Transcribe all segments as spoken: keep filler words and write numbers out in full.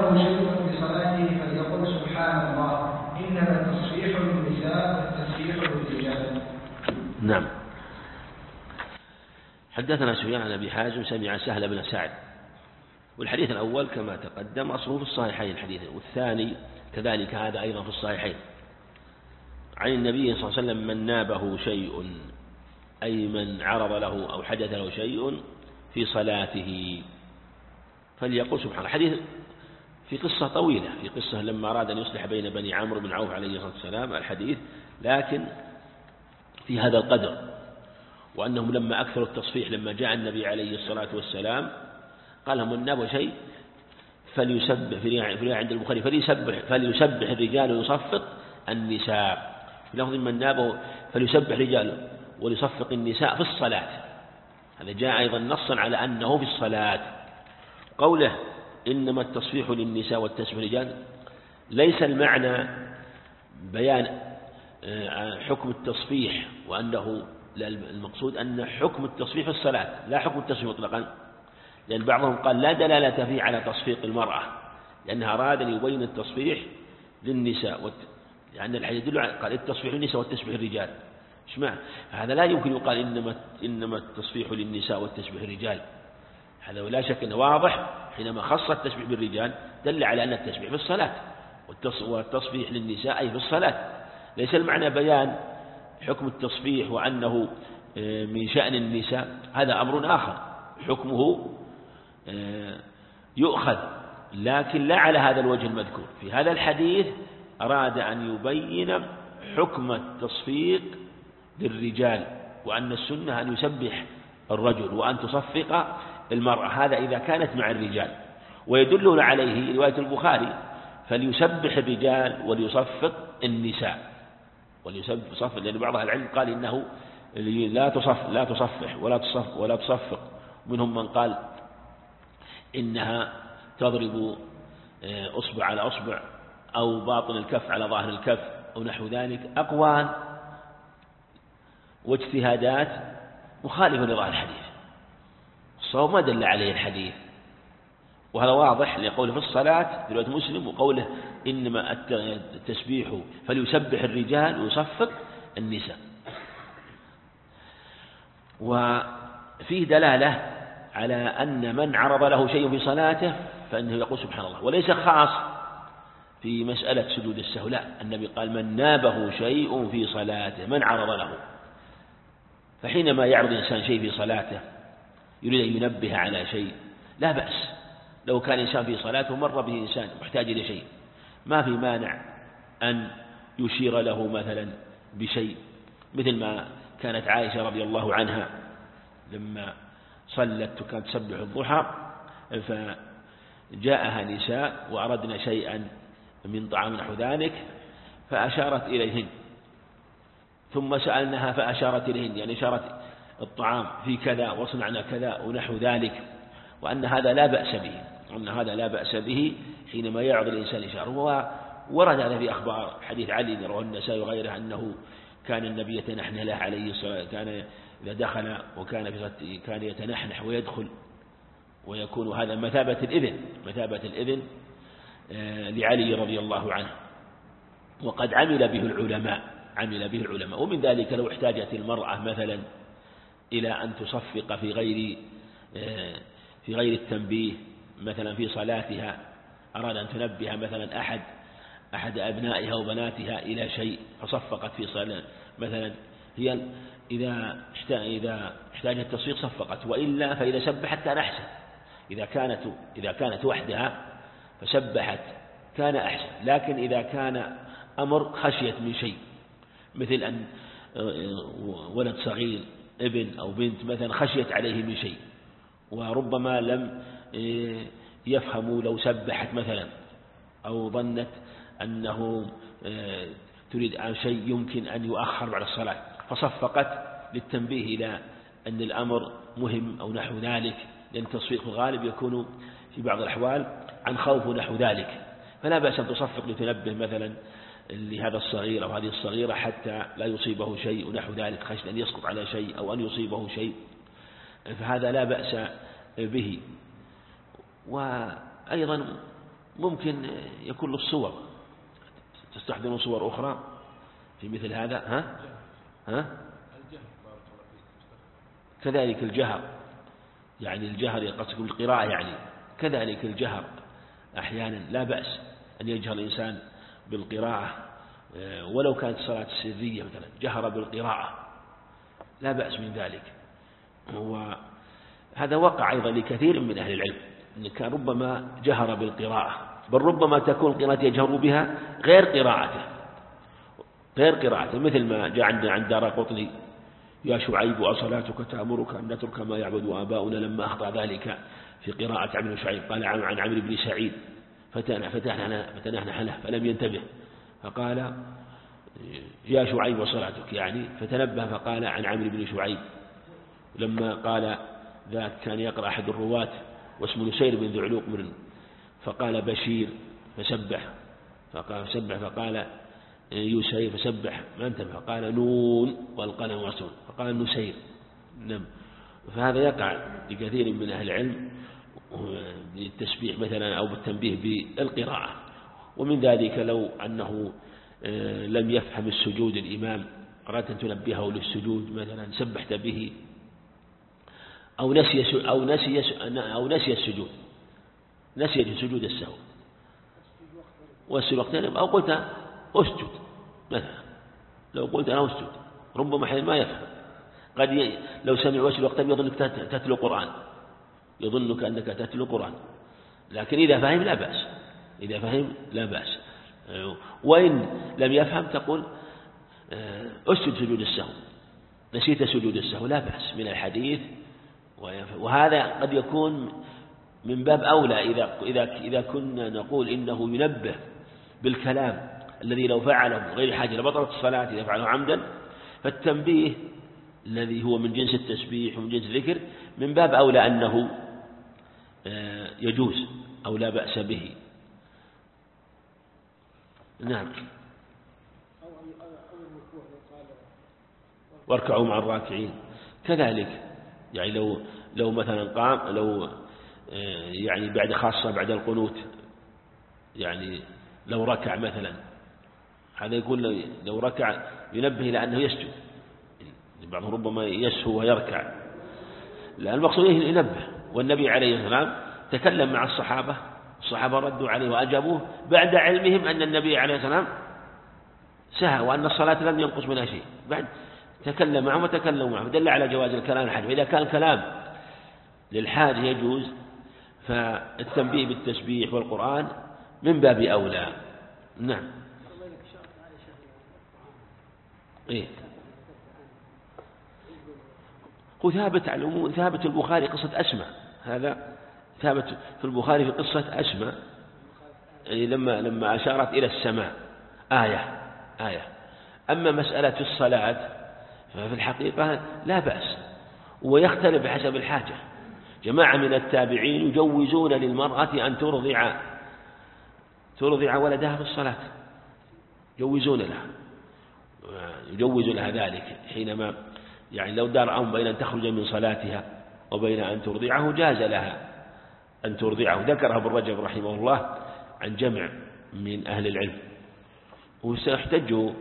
له شيء في صلاته فليقل سبحان الله، إنما التصفيح للنساء والتسبيح للرجال. نعم. حدثنا سفيان عن أبي حازم سمع سهل بن سعد، والحديث الأول كما تقدم أصله في الصحيحين الحديث، والثاني كذلك هذا أيضا في الصحيحين عن النبي صلى الله عليه وسلم من نابه شيء، أي من عرض له أو حدث له شيء في صلاته فليقل سبحان الله. حديث في قصة طويلة، في قصة لما أراد أن يصلح بين بني عمرو بن عوف عليه الصلاة والسلام الحديث، لكن في هذا القدر، وأنهم لما أكثروا التصفيح لما جاء النبي عليه الصلاة والسلام قال لهم من نابه شيء فليسبح، في عند البخاري فليسبح فليسبح الرجال ويصفق النساء، في لفظ من نابه فليسبح الرجال وليصفق النساء في الصلاة. هذا جاء أيضا نصا على أنه في الصلاة. قوله إنما التصفيح للنساء والتسبيح للرجال ليس المعنى بيان حكم التصفيح، وأنه المقصود أن حكم التصفيح في الصلاة لا حكم التصفيح مطلقا، لأن بعضهم قال لا دلالة فيه على تصفيق المرأة، لأنها أراد أن يبين التصفيح للنساء لأن يعني الحديث يدل على قال التصفيح للنساء والتسبيح للرجال. إيش معنى هذا؟ لا يمكن يقال إنما إنما التصفيح للنساء والتسبيح للرجال، هذا ولا شك أنه واضح حينما خص التسبيح بالرجال دل على أن التسبيح في الصلاة والتصفيح للنساء أي في الصلاة. ليس المعنى بيان حكم التصفيح وأنه من شأن النساء، هذا أمر آخر حكمه يؤخذ، لكن لا على هذا الوجه المذكور. في هذا الحديث أراد أن يبين حكم التصفيق للرجال، وأن السنة أن يسبح الرجل وأن تصفق المرأة، هذا إذا كانت مع الرجال. ويدل عليه رواية البخاري فليسبح الرجال وليصفق النساء، وليصفق، لأن بعض أهل العلم قال إنه لا تصف لا تصفح ولا تصفق ولا تصفق، منهم من قال إنها تضرب أصبع على أصبع أو باطن الكف على ظاهر الكف أو نحو ذلك، أقوال واجتهادات مخالفة لظاهر الحديث، الصواب ما دل عليه الحديث، وهذا واضح لقوله في الصلاة في رواية مسلم، وقوله إنما التسبيح فليسبح الرجال ويصفق النساء. وفيه دلالة على أن من عرض له شيء في صلاته فإنه يقول سبحان الله، وليس خاص في مسألة سجود السهو، لا، النبي قال من نابه شيء في صلاته، من عرض له. فحينما يعرض إنسان شيء في صلاته يريد أن ينبه على شيء لا بأس، لو كان إنسان في صلاته مر به إنسان محتاج إلى شيء ما في مانع أن يشير له مثلا بشيء، مثل ما كانت عائشة رضي الله عنها لما صلت وكانت تسبح الضحى فجاءها نساء وأردنا شيئا من طعام نحو ذلك فأشارت إليهن، ثم سألناها فأشارت إليهن، يعني أشارت الطعام في كذا وصنعنا كذا ونحو ذلك، وأن هذا لا بأس به، وأن هذا لا بأس به حينما يعرض الإنسان إشارة. ورد هذا في أخبار حديث علي رواه النسائي وغيره أنه كان النبي يتنحنح له عليه الصلاة، كان إذا دخل وكان في كان يتنحنح ويدخل، ويكون هذا مثابة الإذن مثابة الإذن لعلي رضي الله عنه، وقد عمل به العلماء عمل به العلماء ومن ذلك لو احتاجت المرأة مثلا إلى أن تصفق في غير في غير التنبيه، مثلا في صلاتها أراد أن تنبه مثلا أحد أحد أبنائها وبناتها إلى شيء فصفقت في صلاة مثلا، هي إذا إذا احتاجت التصفيق صفقت، وإلا فإذا سبحت كان أحسن، إذا كانت إذا كانت وحدها فسبحت كان أحسن، لكن إذا كان أمر خشيت من شيء مثل أن ولد صغير ابن أو بنت مثلا خشيت عليه من شيء وربما لم يفهموا لو سبحت مثلا، أو ظنت أنه تريد عن شيء يمكن أن يؤخر بعد الصلاة فصفقت للتنبيه إلى أن الأمر مهم أو نحو ذلك، لأن التصفيق الغالب يكون في بعض الأحوال عن خوف نحو ذلك، فلا بأس أن تصفق لتنبه مثلا لهذا الصغير أو هذه الصغيرة حتى لا يصيبه شيء ونحو ذلك، خشية أن يسقط على شيء أو أن يصيبه شيء، فهذا لا بأس به. وأيضا ممكن يكون له الصور، تستحضرون صور أخرى في مثل هذا. ها ها كذلك الجهر، يعني الجهر يقصد القراءة، يعني كذلك الجهر أحيانا لا بأس أن يجهر الإنسان بالقراءة، ولو كانت صلاة سرية مثلا جهر بالقراءة لا بأس من ذلك. وهذا وقع أيضا لكثير من أهل العلم أن كان ربما جهر بالقراءة، بل ربما تكون قراءة يجهر بها غير قراءته غير قراءته مثل ما جاء عندنا عند دارقطني: يا شعيب أصلاتك تأمرك أن نترك ما يعبد آباؤنا، لما أخطأ ذلك في قراءة عمرو بن شعيب قال عن عمرو بن سعيد فتحنا فتحنا له فلم ينتبه فقال يا شعيب وصلاتك، يعني فتنبه فقال عن عمرو بن شعيب. لما قال ذاك كان يقرأ أحد الرواة واسمه نسير بن ذعلوق مرن فقال بشير فسبح فقال سبح فقال يسير فسبح ما انتبه فقال نون والقلم والسون فقال نسير. نعم. فهذا يقع لكثير من أهل العلم بالتسبيح مثلا أو بالتنبيه بالقراءة. ومن ذلك لو أنه لم يفهم السجود الإمام أردت أن تنبهه للسجود مثلا سبحت به أو نسي أو نسي أو نسي السجود نسي سجود السهو والسجود وقتين أو قلت أسجد مثلا، لو قلت أنا أسجد ربما حين ما يفهم، قد ي... لو سمع وسجد وقتين يظنك تتلو قرآن يظنك أنك تتلو قرآن، لكن إذا فهم لا بأس إذا فهم لا بأس. وإن لم يفهم تقول أسجد سجود السهو نسيت سجود السهو لا بأس من الحديث. وهذا قد يكون من باب أولى إذا إذا إذا كنا نقول إنه ينبه بالكلام الذي لو فعله غير حاجة لبطلت الصلاة إذا فعله عمدا، فالتنبيه الذي هو من جنس التسبيح ومن جنس الذكر من باب أولى أنه يجوز أو لا بأس به. نعم. واركعوا مع الراكعين كذلك، يعني لو لو مثلا قام لو يعني بعد خاصة بعد القنوت يعني لو ركع مثلا هذا يقول لو ركع ينبه إلى أنه يسجد، بعضهم ربما يسهو ويركع، لأن المقصود ينبه. والنبي عليه السلام تكلم مع الصحابة الصحابة ردوا عليه وأجابوه بعد علمهم أن النبي عليه السلام سهى وأن الصلاة لم ينقص منها شيء، بعد تكلم معهم وتكلموا معهم دل على جواز الكلام الحاجة. وإذا كان كلام للحاجة يجوز، فالتنبيه بالتسبيح والقرآن من باب أولى. نعم. إيه هو ثابت على العموم، ثابت البخاري قصة أسماء، هذا ثابت في البخاري في قصة أسماء، يعني لما لما أشارت إلى السماء آية آية. أما مسألة الصلاة ففي الحقيقة لا بأس، ويختلف بحسب الحاجة. جماعة من التابعين يجوزون للمرأة أن ترضع ترضع ولدها في الصلاة، يجوزون لها يجوز لها ذلك حينما يعني لو دار أمر بين أن تخرج من صلاتها وبين أن ترضعه جاز لها أن ترضعه. ذكرها ابن رجب رحمه الله عن جمع من أهل العلم. وسيحتج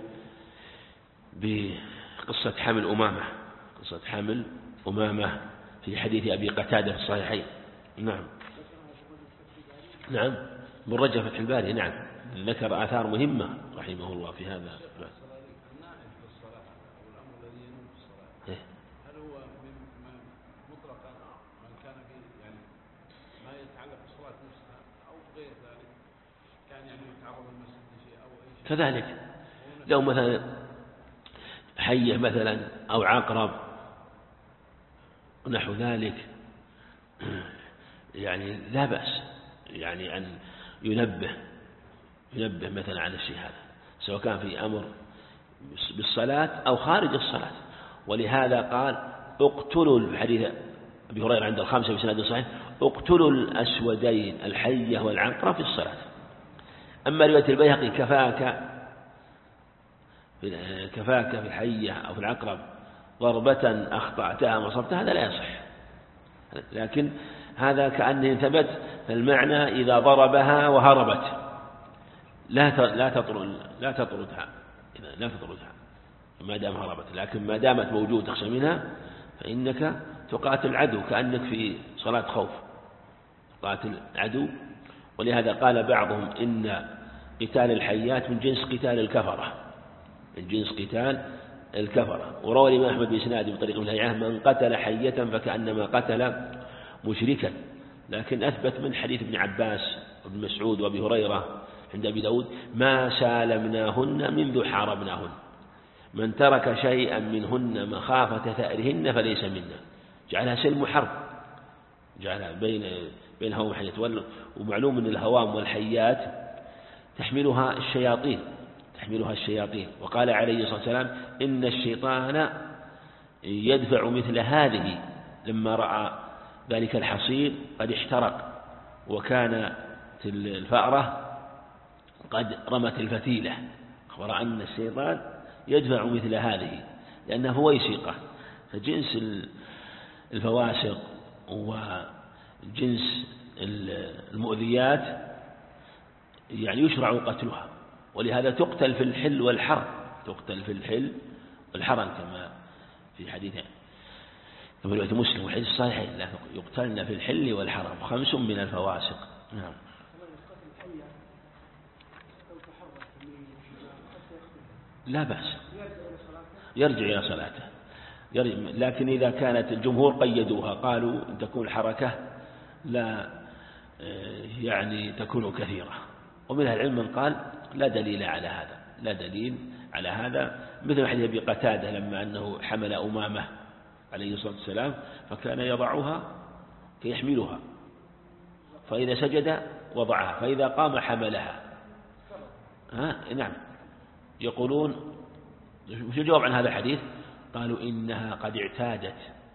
بقصة حمل أمامة قصة حمل أمامة في حديث أبي قتادة في الصحيحين. نعم نعم ابن رجب فتح الباري نعم ذكر آثار مهمة رحمه الله في هذا. كذلك لو مثلا حية مثلا أو عقرب نحو ذلك يعني لا بأس يعني أن ينبه ينبه مثلا عن الشيء هذا، سواء كان في أمر بالصلاة أو خارج الصلاة. ولهذا قال اقتلوا الحديث أبي هريرة عند الخامسة بسند صحيح اقتلوا الأسودين الحية والعقرب في الصلاة. أما رواية البيهقي كفاك كفاك في الحية أو في العقرب ضربة أخطأتها وصبتها هذا لا يصح، لكن هذا كأنه ثبت المعنى إذا ضربها وهربت لا لا تطرد لا تطردها لا تطردها ما دام هربت، لكن ما دامت موجودة تخشى منها فإنك تقاتل العدو كأنك في صلاة خوف تقاتل العدو. ولهذا قال بعضهم إن قتال الحيات من جنس قتال الكفرة من جنس قتال الكفرة. وروى الإمام أحمد بإسناد بطريق الهيعة من قتل حية فكأنما قتل مشركا، لكن أثبت من حديث ابن عباس وابن مسعود وابي هريرة عند أبي داود ما سالمناهن منذ حاربناهن، من ترك شيئا منهن مخافة ثأرهن فليس منا. جعلها سلم حرب، جعلها بين بين الهوام والحيات. ومعلوم أن الهوام والحيات تحملها الشياطين تحملها الشياطين وقال عليه الصلاة والسلام إن الشيطان يدفع مثل هذه لما رأى ذلك الحصير قد احترق وكانت الفأرة قد رمت الفتيلة، ورأى أن الشيطان يدفع مثل هذه لأنها فويسقة. فجنس الفواسق وجنس المؤذيات يعني يشرع قتلها، ولهذا تقتل في الحل والحرم تقتل في الحل والحرم كما في حديث كما رواية مسلم وحديث صحيح يقتلن في الحل والحرم خمس من الفواسق. نعم. لا بأس يرجع إلى صلاته، لكن إذا كانت الجمهور قيدوها قالوا إن تكون الحركة لا يعني تكون كثيرة، ومن العلم من قال لا دليل على هذا لا دليل على هذا مثل حديث أبي قتادة لما أنه حمل أمامة عليه الصلاة والسلام فكان يضعها فيحملها، فإذا سجد وضعها فإذا قام حملها. ها نعم. يقولون وش الجواب عن هذا الحديث؟ قالوا إنها قد اعتادت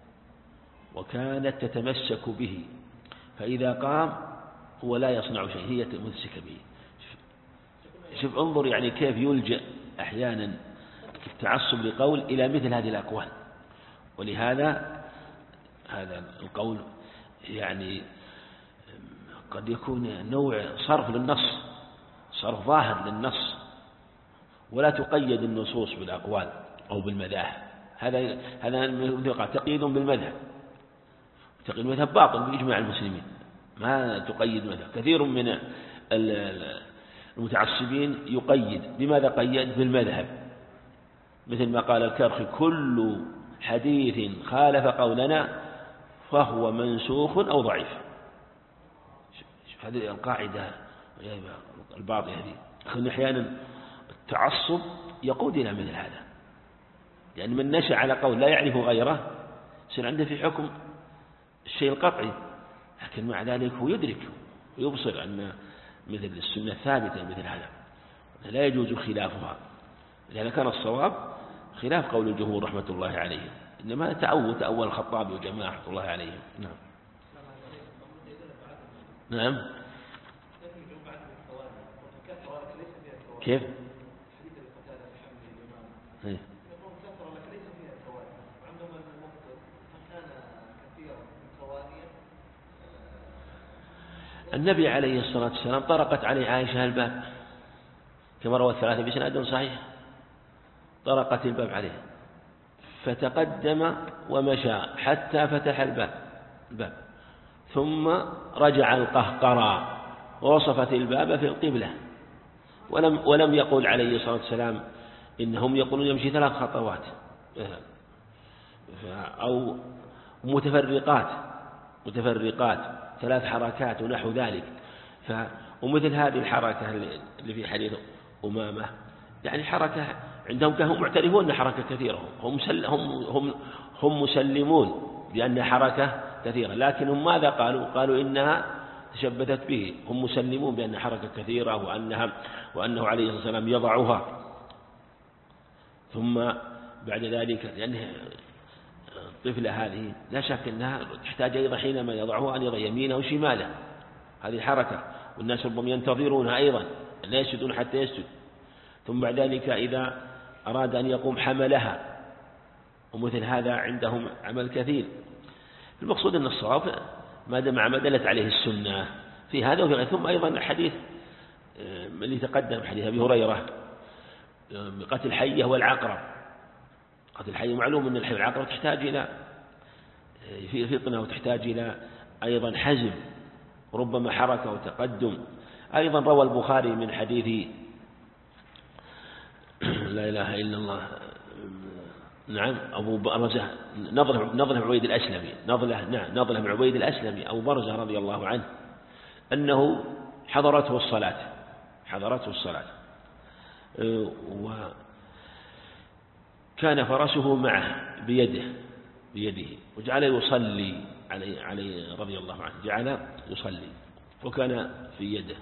وكانت تتمسك به، فإذا قام هو لا يصنع شيء هي تمسك به. شوف انظر يعني كيف يلجأ أحيانا التعصب لقول إلى مثل هذه الأقوال. ولهذا هذا القول يعني قد يكون نوع صرف للنص صرف ظاهر للنص، ولا تقيد النصوص بالأقوال أو بالمذاهب. هذا هذا تقييد بالمذهب، تقييد المذهب باطل بإجماع المسلمين، ما تقيد مذهب. كثير من المتعصبين يقيد بماذا قيد؟ بالمذهب، مثل ما قال الكرخي كل حديث خالف قولنا فهو منسوخ أو ضعيف. هذه القاعدة البعض هذه خلنا أحيانا التعصب يقود إلى مثل هذا، لأن يعني من نشأ على قول لا يعرف غيره يصير عنده في حكم الشيء القطعي، لكن مع ذلك هو يدرك ويبصر أن مثل السنة الثابتة مثل هذا لا يجوز خلافها. لأن كان الصواب خلاف قول الجمهور رحمة الله عليهم، إنما تأول تأول الخطابي وجماعة رحمة الله عليهم. نعم. نعم. كيف؟ هي. النبي عليه الصلاة والسلام طرقت عليه عائشة الباب كما روى الثلاثة بسند صحيح، طرقت الباب عليه فتقدم ومشى حتى فتح الباب الباب ثم رجع القهقرى ووصفت الباب في القبلة، ولم ولم يقل عليه الصلاة والسلام إنهم يقولون يمشي ثلاث خطوات أو متفرقات متفرقات ثلاث حركات ونحو ذلك. ف ومثل هذه الحركة اللي في حديث أمامة يعني حركة عندهم كانوا معترفون أن حركة كثيرة، هم هم هم هم مسلمون بأن حركة كثيرة، لكنهم ماذا قالوا؟ قالوا إنها تشبثت به. هم مسلمون بأن حركة كثيرة وأنها وأنه عليه الصلاة والسلام يضعها. ثم بعد ذلك لأن الطفلة هذه لا شك أنها تحتاج أيضا حينما يضعها أن يضع يمينه وشماله، هذه حركة، والناس ربما ينتظرونها أيضا لا يسجدون حتى يسجد. ثم بعد ذلك إذا أراد أن يقوم حملها، ومثل هذا عندهم عمل كثير. المقصود أن الصواب ما دام ما دلت عليه السنة في هذا وفي غيره. ثم أيضا الحديث اللي تقدم حديث أبي هريرة بقتل الحية والعقرب. قتل الحية معلوم أن الحية والعقرب تحتاج إلى في فطنة وتحتاج إلى أيضا حزم ربما حركة وتقدم. أيضا روى البخاري من حديث لا إله إلا الله نعم أبو برزة نضله نضله بن عبيد الأسلمي نضله نعم نضله بن عبيد الأسلمي أبو برزة رضي الله عنه أنه حضرته الصلاة حضرته الصلاة وكان فرسه معه بيده بيده وجعل يصلي عليه عليه رضي الله عنه جعل يصلي وكان في يده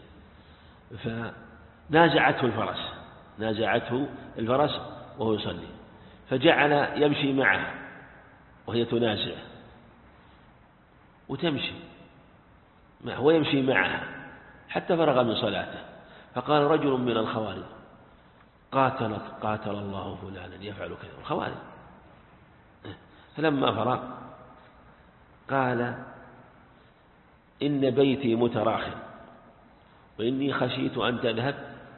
فنازعته الفرس نازعته الفرس وهو يصلي فجعل يمشي معه وهي تنازع وتمشي معه ويمشي معها حتى فرغ من صلاته. فقال رجل من الخوارج قاتلت قاتل الله فلانا يفعل كذا الخوارج. فلما فرغ قال إن بيتي متراخٍ وإني خشيت أن تذهب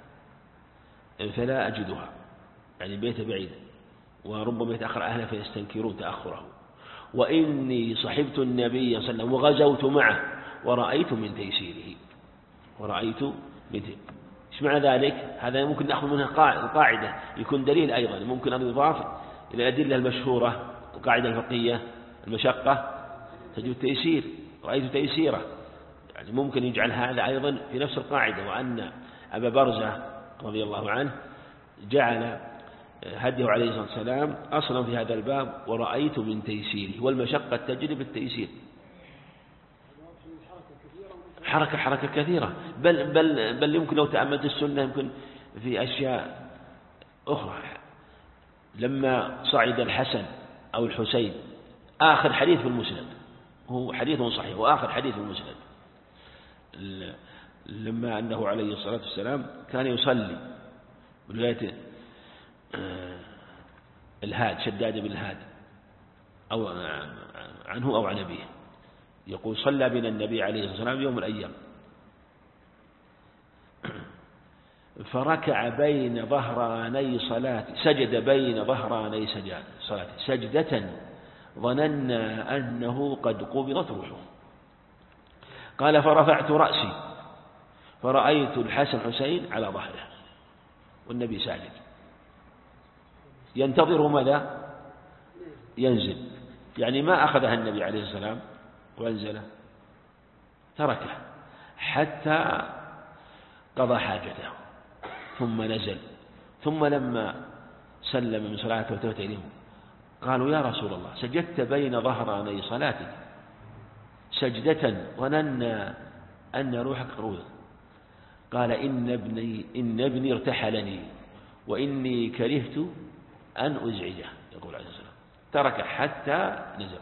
فلا أجدها يعني بيت بعيد وربما يتأخر أهله فيستنكرون تأخره وإني صحبت النبي صلى الله عليه وسلم وغزوت معه ورأيت من تيسيره ورأيت من تيسيره. إيش معنى ذلك؟ هذا ممكن نأخذ منها قاعدة يكون دليل أيضا ممكن أن يضاف إلى الأدلة المشهورة القاعدة الفقهية المشقة تجد تيسير رأيت تيسيره يعني ممكن يجعل هذا أيضا في نفس القاعدة. وأن أبا برزة رضي الله عنه جعل هديه عليه الصلاة والسلام أصلا في هذا الباب ورأيت من تيسيره والمشقة تجري بالتيسير. حركة حركة كثيرة بل, بل, بل يمكن لو تأملت السنة يمكن في أشياء أخرى. لما صعد الحسن أو الحسين آخر حديث في المسند هو حديث صحيح وآخر حديث في المسند لما أنه عليه الصلاة والسلام كان يصلي برواية الهاد شداد بن الهاد أو عنه أو عن أبيه يقول صلى بنا النبي عليه الصلاة والسلام يوم الأيام فركع بين ظهراني صلاة سجد بين ظهراني صلاة سجدة ظننا أنه قد قبضت روحه. قال فرفعت رأسي فرأيت الحسن حسين على ظهره والنبي ساجد ينتظر ماذا ينزل يعني ما أخذها النبي عليه السلام وانزل تركه حتى قضى حاجته ثم نزل. ثم لما سلم من صلاته وتوت إليهم قالوا يا رسول الله سجدت بين ظهراني صلاتك سجدة ظننا أن روحك قروض. قال إن ابني إن ابني ارتحلني وإني كرهت أن أزعجه يقول عليه السلام ترك حتى نزل.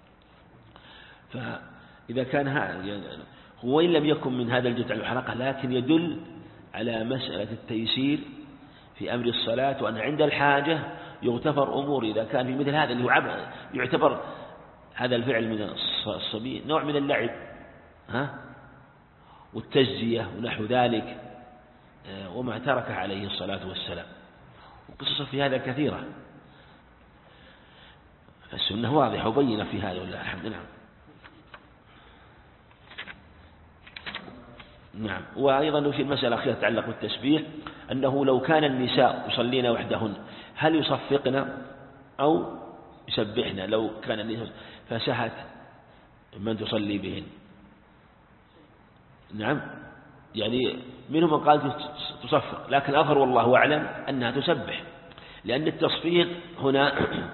فإذا كان هذا هو إن لم يكن من هذا الجزء على الحلقة لكن يدل على مسألة التيسير في أمر الصلاة وأن عند الحاجة يغتفر أمور. إذا كان في مثل هذا اللي يعتبر هذا الفعل من الصبي نوع من اللعب ها والتجزية ونحو ذلك وما ترك عليه الصلاة والسلام وقصص في هذا كثيرة. السنة واضحة وبينة في هذا والله الحمد لله. نعم. وأيضا في المسألة الأخيرة تتعلق بالتسبيح أنه لو كان النساء يصلين وحدهن هل يصفقن أو يسبحن لو كان النساء فسهت من تصلي بهن. نعم يعني منهم من قال تصفق لكن الأظهر والله أعلم أنها تسبح لأن التصفيق هنا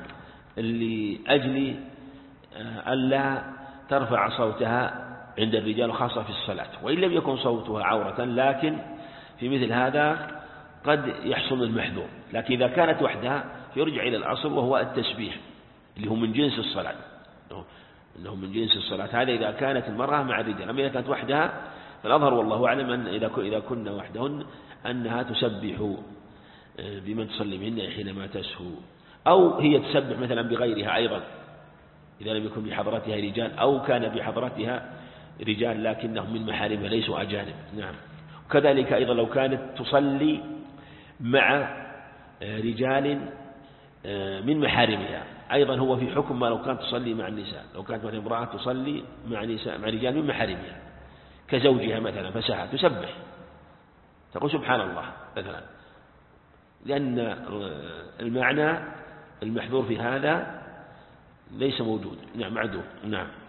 لأجل ألا ترفع صوتها عند الرجال خاصة في الصلاة وإن لم يكن صوتها عورة لكن في مثل هذا قد يحصل المحذور. لكن إذا كانت وحدها يرجع إلى الأصل وهو التسبيح اللي هو من جنس الصلاة إنه من جنس الصلاة. هذا إذا كانت المرأة مع الرجال. أما إذا كانت وحدها فالأظهر والله أعلم أن إذا كنا وحدهن أنها تسبح بمن تصلي بهن حينما تسهو أو هي تسبح مثلا بغيرها أيضا إذا لم يكن بحضرتها رجال أو كان بحضرتها رجال لكنهم من محارمها ليسوا أجانب. نعم. وكذلك أيضا لو كانت تصلي مع رجال من محارمها أيضا هو في حكم ما لو كانت تصلي مع النساء. لو كانت مثلا امرأة تصلي مع نساء مع رجال من محارمها كزوجها مثلا فسحت تسبح تقول سبحان الله مثلا، لأن المعنى المحذور في هذا ليس موجود. نعم معذور. نعم.